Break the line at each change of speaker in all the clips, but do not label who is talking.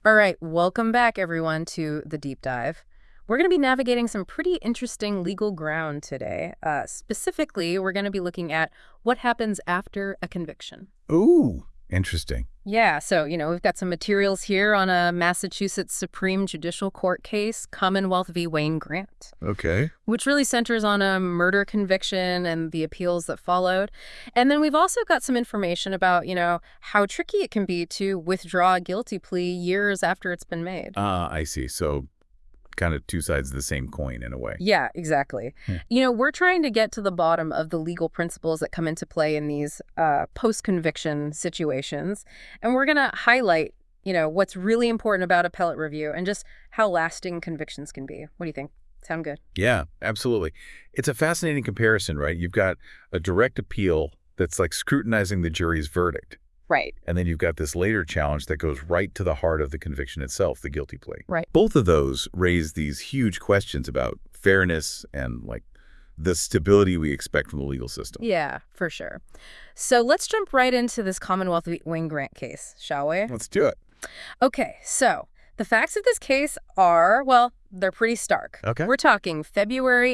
All right, welcome back, everyone, to the deep dive. We're going to be navigating some pretty interesting legal ground today. Specifically, we're going to be looking at what happens after a conviction.
Ooh, interesting.
Yeah, so, we've got some materials here on a Massachusetts Supreme Judicial Court case, Commonwealth v. Wayne Grant,
Okay.
which really centers on a murder conviction and the appeals that followed. And then we've also got some information about, how tricky it can be to withdraw a guilty plea years after it's been made.
I see. So kind of two sides of the same coin in a way.
Yeah, exactly. We're trying to get to the bottom of the legal principles that come into play in these post-conviction situations. And we're going to highlight, what's really important about appellate review and just how lasting convictions can be. What do you think? Sound good?
Yeah, absolutely. It's a fascinating comparison, right? You've got a direct appeal that's like scrutinizing the jury's verdict.
Right.
And then you've got this later challenge that goes right to the heart of the conviction itself, the guilty plea.
Right.
Both of those raise these huge questions about fairness and like the stability we expect from the legal system.
Yeah, for sure. So let's jump right into this Commonwealth v. Wayne Grant case, shall we?
Let's do it.
Okay, so the facts of this case are, well, they're pretty stark.
Okay.
We're talking February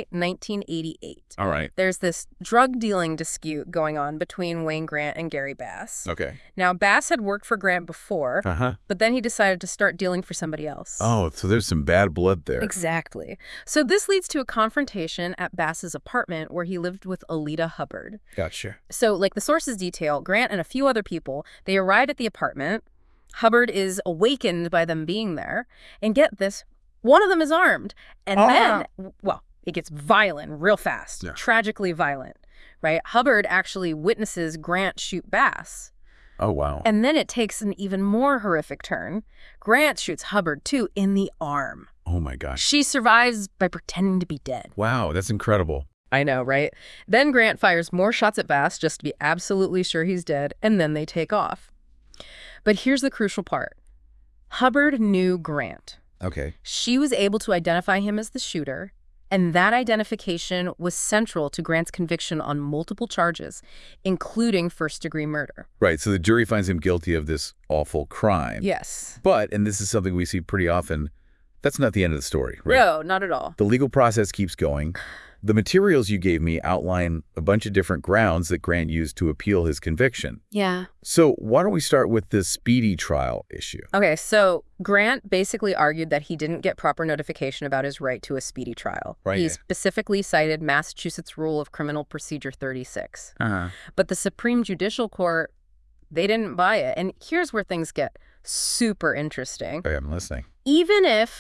1988.
All right.
There's this drug dealing dispute going on between Wayne Grant and Gary Bass.
Okay.
Now, Bass had worked for Grant before, but then he decided to start dealing for somebody else.
Oh, so there's some bad blood there.
Exactly. So this leads to a confrontation at Bass's apartment where he lived with Alita Hubbard.
Gotcha.
So, like the sources detail, Grant and a few other people, they arrived at the apartment. Hubbard is awakened by them being there. And get this, one of them is armed. And then, well, it gets violent real fast, tragically violent, right? Hubbard actually witnesses Grant shoot Bass.
Oh, wow.
And then it takes an even more horrific turn. Grant shoots Hubbard, too, in the arm.
Oh, my gosh.
She survives by pretending to be dead.
Wow, that's incredible.
I know, right? Then Grant fires more shots at Bass just to be absolutely sure he's dead, and then they take off. But here's the crucial part. Hubbard knew Grant.
Okay.
She was able to identify him as the shooter, and that identification was central to Grant's conviction on multiple charges, including first-degree murder.
Right, so the jury finds him guilty of this awful crime.
Yes.
But, and this is something we see pretty often, that's not the end of the story, right?
No, not at all.
The legal process keeps going. The materials you gave me outline a bunch of different grounds that Grant used to appeal his conviction.
Yeah.
So why don't we start with the speedy trial issue?
Okay, so Grant basically argued that he didn't get proper notification about his right to a speedy trial.
Right.
He specifically cited Massachusetts Rule of Criminal Procedure 36.
Uh-huh.
But the Supreme Judicial Court, they didn't buy it. And here's where things get super interesting.
Okay, I'm listening.
Even if,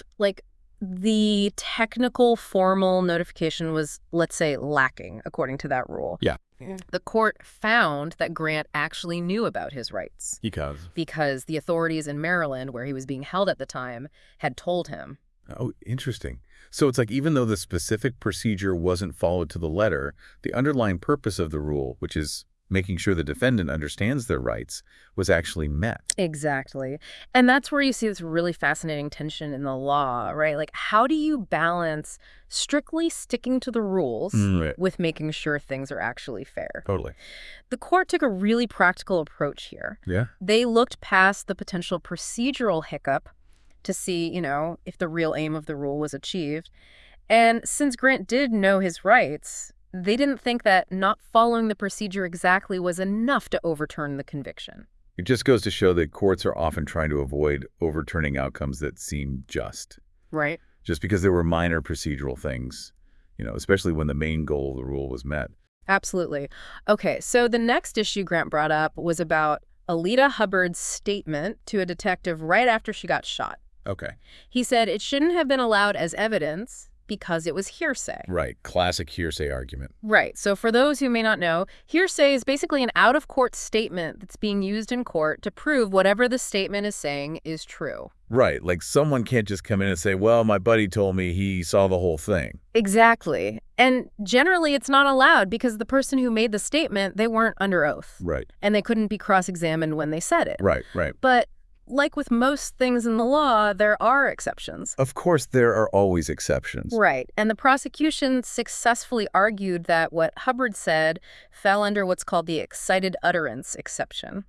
the technical formal notification was, let's say, lacking, according to that rule.
Yeah.
The court found that Grant actually knew about his rights. Because the authorities in Maryland, where he was being held at the time, had told him.
Oh, interesting. So it's like even though the specific procedure wasn't followed to the letter, the underlying purpose of the rule, which is making sure the defendant understands their rights, was actually met.
Exactly. And that's where you see this really fascinating tension in the law, right? Like, how do you balance strictly sticking to the rules with making sure things are actually fair?
Totally.
The court took a really practical approach here.
Yeah.
They looked past the potential procedural hiccup to see, if the real aim of the rule was achieved. And since Grant did know his rights, they didn't think that not following the procedure exactly was enough to overturn the conviction.
It just goes to show that courts are often trying to avoid overturning outcomes that seem just.
Right.
Just because there were minor procedural things, especially when the main goal of the rule was met.
Absolutely. Okay, so the next issue Grant brought up was about Alita Hubbard's statement to a detective right after she got shot.
Okay.
He said it shouldn't have been allowed as evidence because it was hearsay.
Right. Classic hearsay argument.
Right. So for those who may not know, hearsay is basically an out-of-court statement that's being used in court to prove whatever the statement is saying is true.
Right. Like someone can't just come in and say, well, my buddy told me he saw the whole thing.
Exactly. And generally it's not allowed because the person who made the statement, they weren't under oath.
Right.
And they couldn't be cross-examined when they said it.
Right.
But like with most things in the law, there are exceptions.
Of course, there are always exceptions.
Right. And the prosecution successfully argued that what Hubbard said fell under what's called the excited utterance exception.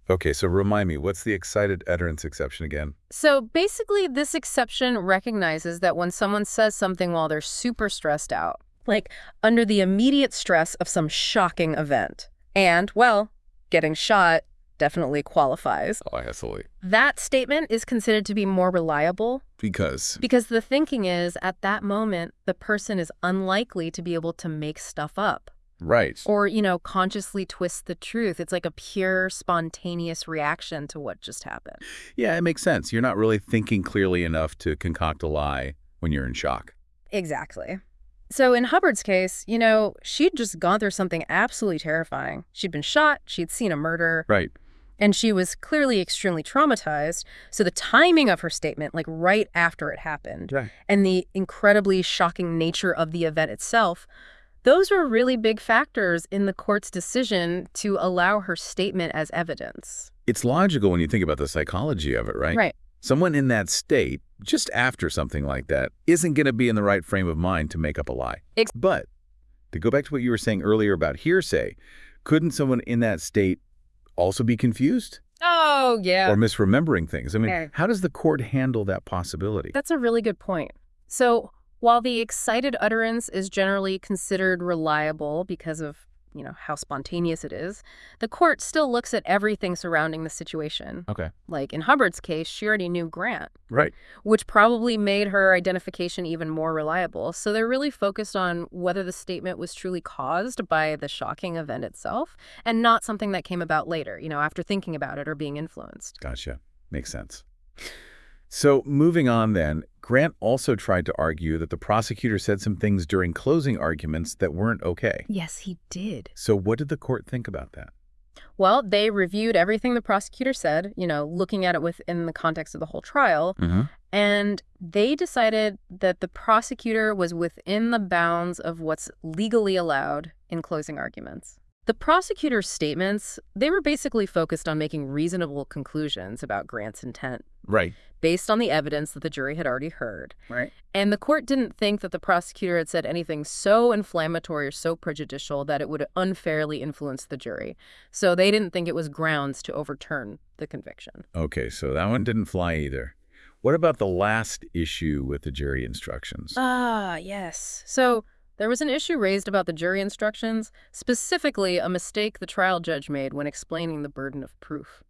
Okay, so remind me, what's the excited utterance exception again?
So basically, this exception recognizes that when someone says something while they're super stressed out, like under the immediate stress of some shocking event, and, well, getting shot definitely qualifies,
Oh, absolutely.
that statement is considered to be more reliable
Because,
because the thinking is, at that moment, the person is unlikely to be able to make stuff up
right.
or, consciously twist the truth. It's like a pure, spontaneous reaction to what just happened.
Yeah, it makes sense. You're not really thinking clearly enough to concoct a lie when you're in shock.
Exactly. So in Hubbard's case, she'd just gone through something absolutely terrifying. She'd been shot, she'd seen a murder,
Right.
and she was clearly extremely traumatized. So the timing of her statement, like right after it happened,
Right.
and the incredibly shocking nature of the event itself, those were really big factors in the court's decision to allow her statement as evidence.
It's logical when you think about the psychology of it, right?
Right.
Someone in that state, just after something like that, isn't going to be in the right frame of mind to make up a lie. But to go back to what you were saying earlier about hearsay, couldn't someone in that state also be confused
Oh, yeah.
or misremembering things? I mean,
Okay.
how does the court handle that possibility?
That's a really good point. So while the excited utterance is generally considered reliable because of, how spontaneous it is, the court still looks at everything surrounding the situation.
Okay.
Like in Hubbard's case, she already knew Grant,
Right.
which probably made her identification even more reliable. So they're really focused on whether the statement was truly caused by the shocking event itself and not something that came about later, after thinking about it or being influenced.
Gotcha. Makes sense. So moving on then, Grant also tried to argue that the prosecutor said some things during closing arguments that weren't okay.
Yes, he did.
So what did the court think about that?
Well, they reviewed everything the prosecutor said, looking at it within the context of the whole trial,
Mm-hmm.
and they decided that the prosecutor was within the bounds of what's legally allowed in closing arguments. The prosecutor's statements, they were basically focused on making reasonable conclusions about Grant's intent,
Right.
based on the evidence that the jury had already heard.
Right.
And the court didn't think that the prosecutor had said anything so inflammatory or so prejudicial that it would unfairly influence the jury. So they didn't think it was grounds to overturn the conviction.
Okay, so that one didn't fly either. What about the last issue with the jury instructions?
Ah, yes. So there was an issue raised about the jury instructions, specifically a mistake the trial judge made when explaining the burden of proof.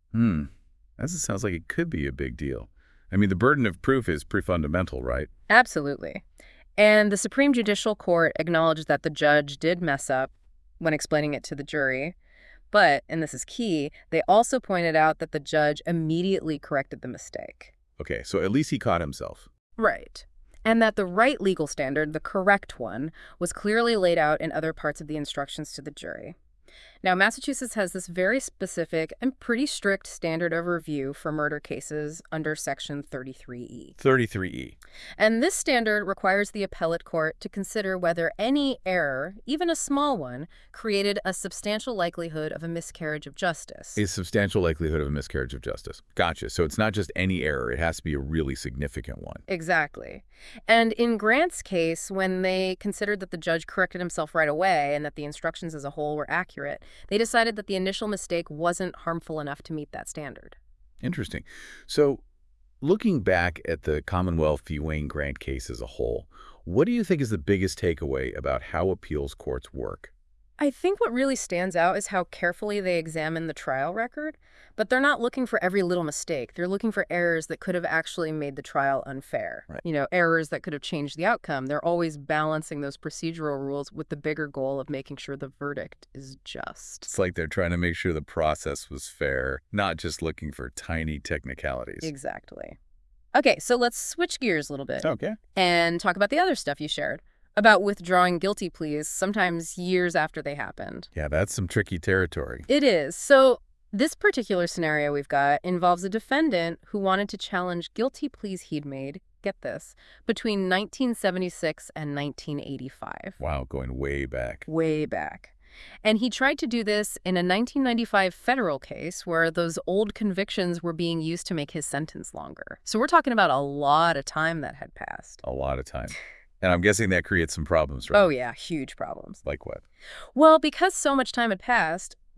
That sounds like it could be a big deal. I mean, the burden of proof is pretty fundamental, right?
Absolutely. And the Supreme Judicial Court acknowledged that the judge did mess up when explaining it to the jury. But, and this is key, they also pointed out that the judge immediately corrected the mistake.
Okay, so at least he caught himself.
Right. And that the right legal standard, the correct one, was clearly laid out in other parts of the instructions to the jury. Now, Massachusetts has this very specific and pretty strict standard of review for murder cases under Section 33E.
33E.
And this standard requires the appellate court to consider whether any error, even a small one, created a substantial likelihood of a miscarriage of justice.
A substantial likelihood of a miscarriage of justice. Gotcha. So it's not just any error. It has to be a really significant one.
Exactly. And in Grant's case, when they considered that the judge corrected himself right away and that the instructions as a whole were accurate, they decided that the initial mistake wasn't harmful enough to meet that standard.
Interesting. So looking back at the Commonwealth v. Wayne Grant case as a whole, what do you think is the biggest takeaway about how appeals courts work?
I think what really stands out is how carefully they examine the trial record, but they're not looking for every little mistake. They're looking for errors that could have actually made the trial unfair.
Right.
Errors that could have changed the outcome. They're always balancing those procedural rules with the bigger goal of making sure the verdict is just.
It's like they're trying to make sure the process was fair, not just looking for tiny technicalities.
Exactly. Okay, so let's switch gears a little bit
Okay.
and talk about the other stuff you shared about withdrawing guilty pleas, sometimes years after they happened.
Yeah, that's some tricky territory.
It is. So this particular scenario we've got involves a defendant who wanted to challenge guilty pleas he'd made, get this, between 1976 and 1985.
Wow, going way back.
Way back. And he tried to do this in a 1995 federal case where those old convictions were being used to make his sentence longer. So we're talking about a lot of time that had passed.
A lot of time. And I'm guessing that creates some problems, right?
Oh, yeah, huge problems.
Like what?
Well, because so much time had passed,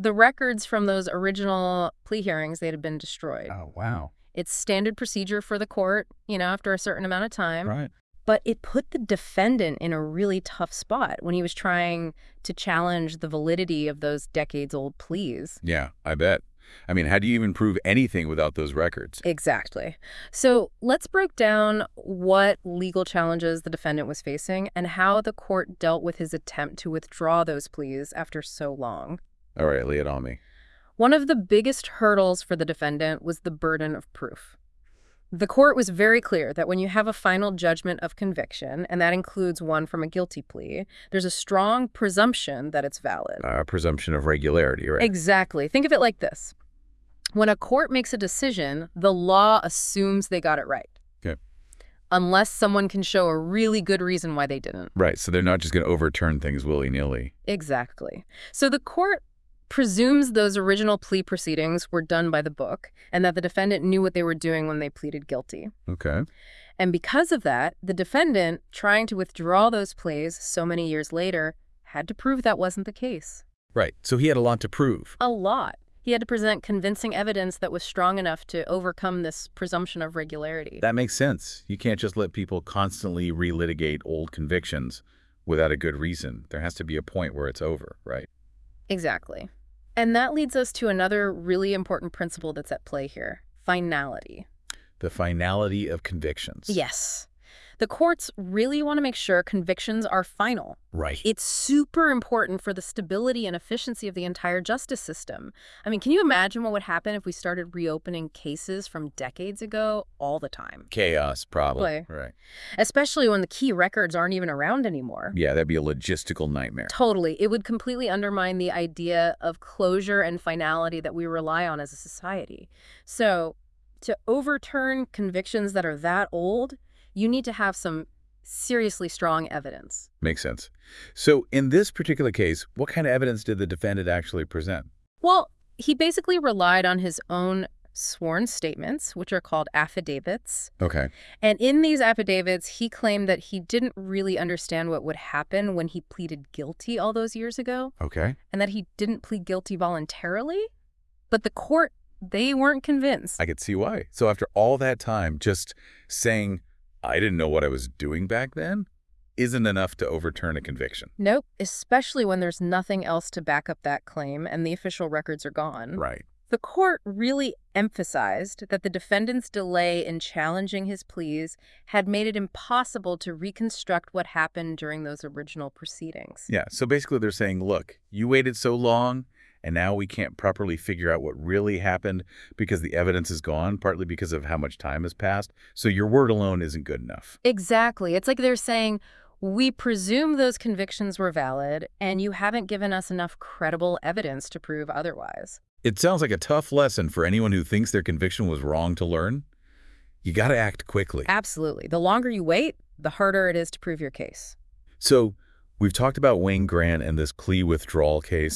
The records from those original plea hearings, they had been destroyed.
Oh, wow.
It's standard procedure for the court, after a certain amount of time.
Right.
But it put the defendant in a really tough spot when he was trying to challenge the validity of those decades-old pleas.
Yeah, I bet. I mean, how do you even prove anything without those records?
Exactly. So let's break down what legal challenges the defendant was facing and how the court dealt with his attempt to withdraw those pleas after so long.
All right, lay it on me.
One of the biggest hurdles for the defendant was the burden of proof. The court was very clear that when you have a final judgment of conviction, and that includes one from a guilty plea, there's a strong presumption that it's valid.
Presumption of regularity, right?
Exactly. Think of it like this. When a court makes a decision, the law assumes they got it right.
Okay.
Unless someone can show a really good reason why they didn't.
Right, so they're not just going to overturn things willy-nilly.
Exactly. So the court presumes those original plea proceedings were done by the book and that the defendant knew what they were doing when they pleaded guilty.
Okay.
And because of that, the defendant, trying to withdraw those pleas so many years later, had to prove that wasn't the case.
Right, so he had a lot to prove.
A lot. He had to present convincing evidence that was strong enough to overcome this presumption of regularity.
That makes sense. You can't just let people constantly relitigate old convictions without a good reason. There has to be a point where it's over, right?
Exactly. And that leads us to another really important principle that's at play here: finality.
The finality of convictions.
Yes. The courts really want to make sure convictions are final.
Right.
It's super important for the stability and efficiency of the entire justice system. I mean, can you imagine what would happen if we started reopening cases from decades ago all the time?
Chaos, probably. Right.
Especially when the key records aren't even around anymore.
Yeah, that'd be a logistical nightmare.
Totally. It would completely undermine the idea of closure and finality that we rely on as a society. So, to overturn convictions that are that old, you need to have some seriously strong evidence.
Makes sense. So in this particular case, what kind of evidence did the defendant actually present?
Well, he basically relied on his own sworn statements, which are called affidavits.
Okay.
And in these affidavits, he claimed that he didn't really understand what would happen when he pleaded guilty all those years ago.
Okay.
And that he didn't plead guilty voluntarily. But the court, they weren't convinced.
I could see why. So after all that time, just saying, I didn't know what I was doing back then, isn't enough to overturn a conviction.
Nope, especially when there's nothing else to back up that claim and the official records are gone.
Right.
The court really emphasized that the defendant's delay in challenging his pleas had made it impossible to reconstruct what happened during those original proceedings.
Yeah, so basically they're saying, look, you waited so long, and now we can't properly figure out what really happened because the evidence is gone, partly because of how much time has passed. So your word alone isn't good enough.
Exactly. It's like they're saying, we presume those convictions were valid, and you haven't given us enough credible evidence to prove otherwise.
It sounds like a tough lesson for anyone who thinks their conviction was wrong to learn. You got to act quickly.
Absolutely. The longer you wait, the harder it is to prove your case.
So we've talked about Wayne Grant and this plea withdrawal case.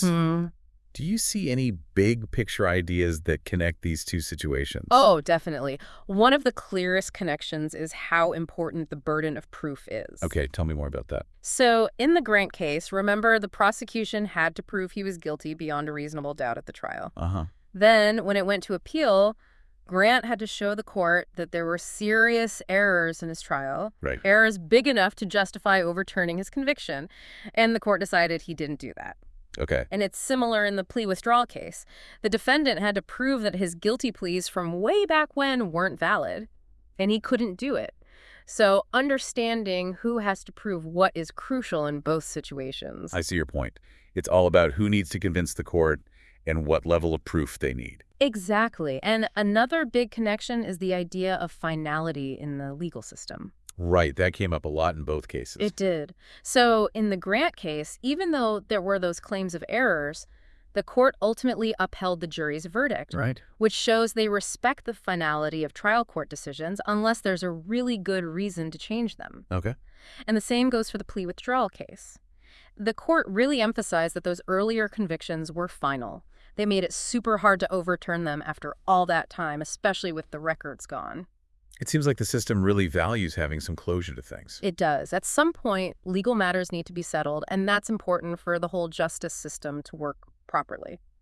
Do you see any big picture ideas that connect these two situations?
Oh, definitely. One of the clearest connections is how important the burden of proof is.
Okay, tell me more about that.
So in the Grant case, remember the prosecution had to prove he was guilty beyond a reasonable doubt at the trial. Then when it went to appeal, Grant had to show the court that there were serious errors in his trial,
Right.
errors big enough to justify overturning his conviction, and the court decided he didn't do that.
Okay.
And it's similar in the plea withdrawal case. The defendant had to prove that his guilty pleas from way back when weren't valid, and he couldn't do it. So understanding who has to prove what is crucial in both situations.
I see your point. It's all about who needs to convince the court and what level of proof they need.
Exactly. And another big connection is the idea of finality in the legal system.
Right, that came up a lot in both cases.
It did. So in the Grant case, even though there were those claims of errors, the court ultimately upheld the jury's verdict,
Right.
which shows they respect the finality of trial court decisions unless there's a really good reason to change them.
Okay.
And the same goes for the plea withdrawal case. The court really emphasized that those earlier convictions were final. They made it super hard to overturn them after all that time, especially with the records gone.
It seems like the system really values having some closure to things.
It does. At some point, legal matters need to be settled, and that's important for the whole justice system to work properly.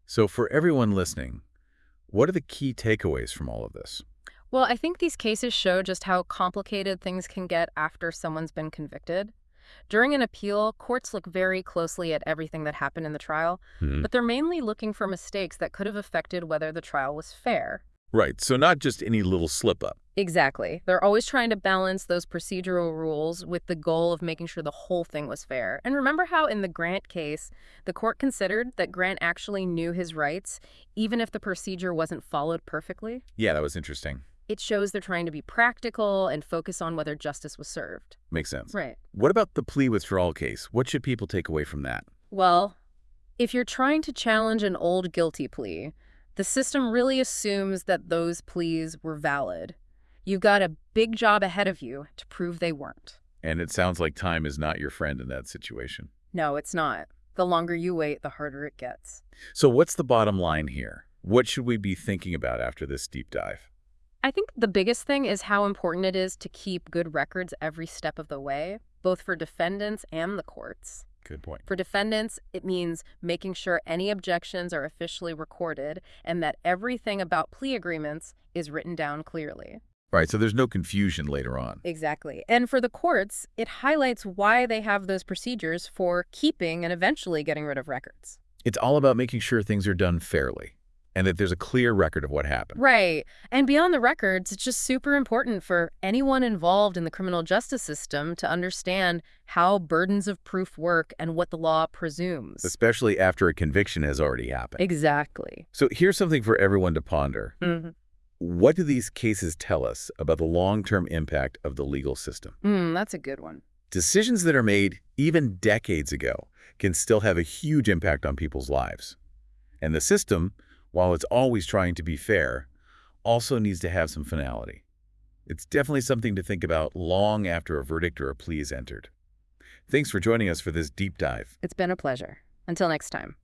So for everyone listening, what are the key takeaways from all of this?
Well, I think these cases show just how complicated things can get after someone's been convicted. During an appeal, courts look very closely at everything that happened in the trial,
Hmm.
but they're mainly looking for mistakes that could have affected whether the trial was fair.
Right, so not just any little slip-up.
Exactly. They're always trying to balance those procedural rules with the goal of making sure the whole thing was fair. And remember how in the Grant case, the court considered that Grant actually knew his rights, even if the procedure wasn't followed perfectly?
Yeah, that was interesting.
It shows they're trying to be practical and focus on whether justice was served.
Makes sense.
Right.
What about the plea withdrawal case? What should people take away from that?
Well, if you're trying to challenge an old guilty plea, the system really assumes that those pleas were valid. You've got a big job ahead of you to prove they weren't.
And it sounds like time is not your friend in that situation.
No, it's not. The longer you wait, the harder it gets.
So what's the bottom line here? What should we be thinking about after this deep dive?
I think the biggest thing is how important it is to keep good records every step of the way, both for defendants and the courts.
Good point.
For defendants, it means making sure any objections are officially recorded and that everything about plea agreements is written down clearly.
Right, so there's no confusion later on.
Exactly. And for the courts, it highlights why they have those procedures for keeping and eventually getting rid of records.
It's all about making sure things are done fairly and that there's a clear record of what happened.
Right. And beyond the records, it's just super important for anyone involved in the criminal justice system to understand how burdens of proof work and what the law presumes.
Especially after a conviction has already happened.
Exactly.
So here's something for everyone to ponder.
Mm-hmm.
What do these cases tell us about the long-term impact of the legal system?
That's a good one.
Decisions that are made even decades ago can still have a huge impact on people's lives. And the system, while it's always trying to be fair, also needs to have some finality. It's definitely something to think about long after a verdict or a plea is entered. Thanks for joining us for this deep dive.
It's been a pleasure. Until next time.